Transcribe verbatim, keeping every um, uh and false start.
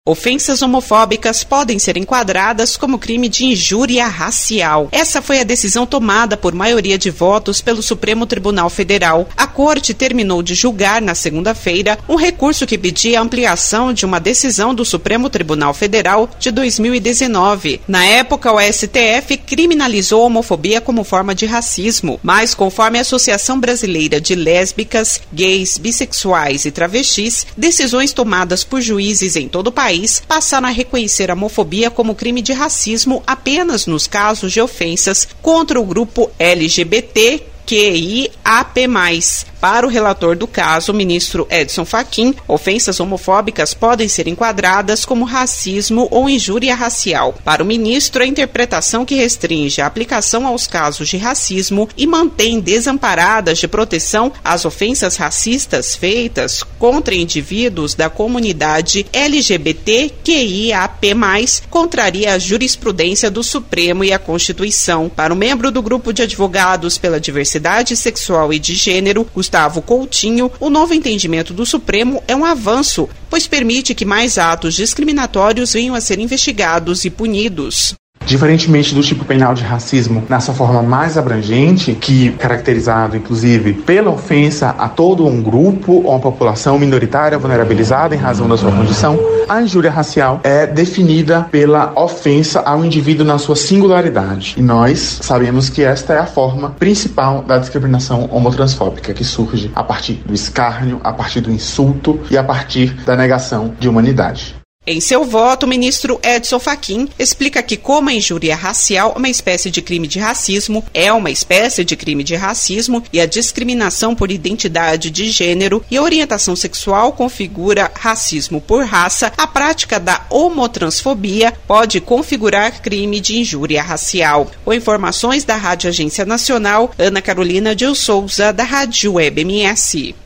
Ofensas homofóbicas podem ser enquadradas como crime de injúria racial. Essa foi a decisão tomada por maioria de votos pelo Supremo Tribunal Federal. A Corte terminou de julgar na segunda-feira um recurso que pedia a ampliação de uma decisão do Supremo Tribunal Federal de dois mil e dezenove. Na época, o S T F criminalizou a homofobia como forma de racismo, mas conforme a Associação Brasileira de Lésbicas, Gays, Bissexuais e Travestis, decisões tomadas por juízes em todo o país passaram a reconhecer a homofobia como crime de racismo apenas nos casos de ofensas contra o grupo L G B T Q I A P mais. Para o relator do caso, o ministro Edson Fachin, ofensas homofóbicas podem ser enquadradas como racismo ou injúria racial. Para o ministro, a interpretação que restringe a aplicação aos casos de racismo e mantém desamparadas de proteção as ofensas racistas feitas contra indivíduos da comunidade L G B T Q I A P mais, contraria a jurisprudência do Supremo e a Constituição. Para o membro do grupo de advogados pela diversidade sexual e de gênero, Gustavo Coutinho, o novo entendimento do Supremo é um avanço, pois permite que mais atos discriminatórios venham a ser investigados e punidos. Diferentemente do tipo penal de racismo, na sua forma mais abrangente, que caracterizado inclusive pela ofensa a todo um grupo ou uma população minoritária vulnerabilizada em razão da sua condição, a injúria racial é definida pela ofensa ao indivíduo na sua singularidade. E nós sabemos que esta é a forma principal da discriminação homotransfóbica, que surge a partir do escárnio, a partir do insulto e a partir da negação de humanidade. Em seu voto, o ministro Edson Fachin explica que, como a injúria racial é uma espécie de crime de racismo, é uma espécie de crime de racismo e a discriminação por identidade de gênero e orientação sexual configura racismo por raça, a prática da homotransfobia pode configurar crime de injúria racial. Com informações da Rádio Agência Nacional, Ana Carolina de Souza, da Rádio Web M S.